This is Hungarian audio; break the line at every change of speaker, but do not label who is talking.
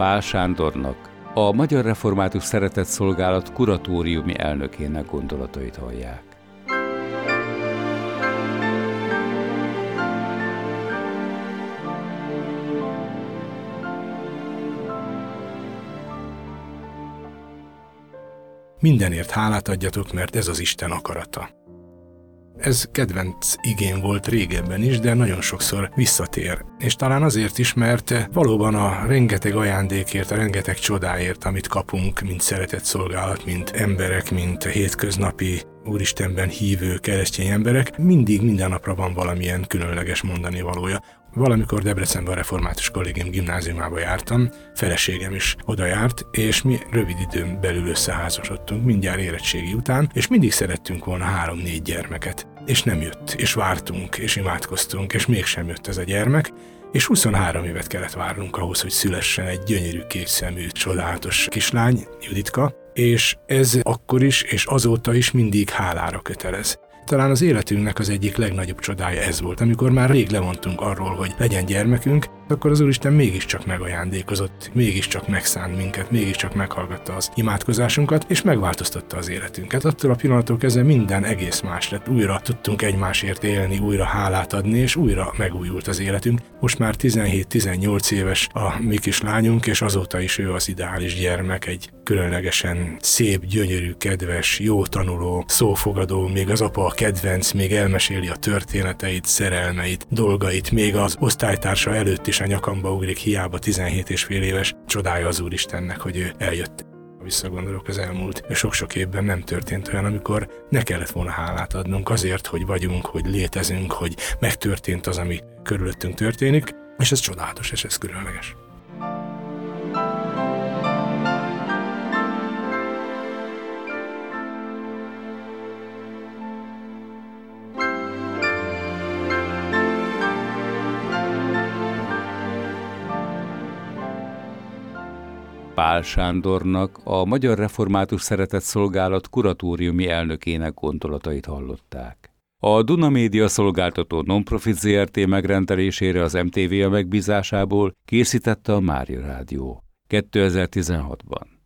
Pál Sándornak, a Magyar Református Szeretetszolgálat kuratóriumi elnökének gondolatait hallják.
Mindenért hálát adjatok, mert ez az Isten akarata. Ez kedvenc igém volt régebben is, de nagyon sokszor visszatér. És talán azért is, mert valóban a rengeteg ajándékért, a rengeteg csodáért, amit kapunk, mint szeretetszolgálat, mint emberek, mint hétköznapi Úristenben hívő keresztény emberek, mindig minden napra van valamilyen különleges mondani valója. Valamikor Debrecenben a Református Kollégium gimnáziumába jártam, feleségem is oda járt, és mi rövid időn belül összeházasodtunk, mindjárt érettségi után, és mindig szerettünk volna 3-4 gyermeket. És nem jött, és vártunk, és imádkoztunk, és mégsem jött ez a gyermek, és 23 évet kellett várnunk ahhoz, hogy szülessen egy gyönyörű kékszemű, csodálatos kislány, Juditka, és ez akkor is, és azóta is mindig hálára kötelez. Talán az életünknek az egyik legnagyobb csodája ez volt, amikor már rég lemondtunk arról, hogy legyen gyermekünk, akkor az Úristen mégiscsak megajándékozott, mégiscsak megszánt minket, mégiscsak meghallgatta az imádkozásunkat, és megváltoztatta az életünket. Attól a pillanattól kezdve minden egész más lett. Újra tudtunk egymásért élni, újra hálát adni, és újra megújult az életünk. Most már 17-18 éves a mi kis lányunk, és azóta is ő az ideális gyermek, egy különlegesen szép, gyönyörű, kedves, jó tanuló, szófogadó, még az apa a kedvenc, még elmeséli a történeteit, szerelmeit, dolgait, még az osztálytársa előtt is a nyakamba ugrik, hiába 17,5 éves, csodálja az Úristennek, hogy ő eljött. Visszagondolok, az elmúlt sok-sok évben nem történt olyan, amikor ne kellett volna hálát adnunk azért, hogy vagyunk, hogy létezünk, hogy megtörtént az, ami körülöttünk történik, és ez csodálatos, és ez különleges.
Pál Sándornak, a Magyar Református Szeretetszolgálat kuratóriumi elnökének gondolatait hallották. A Duna Média szolgáltató non-profit ZRT megrendelésére az MTV megbízásából készítette a Mária Rádió 2016-ban.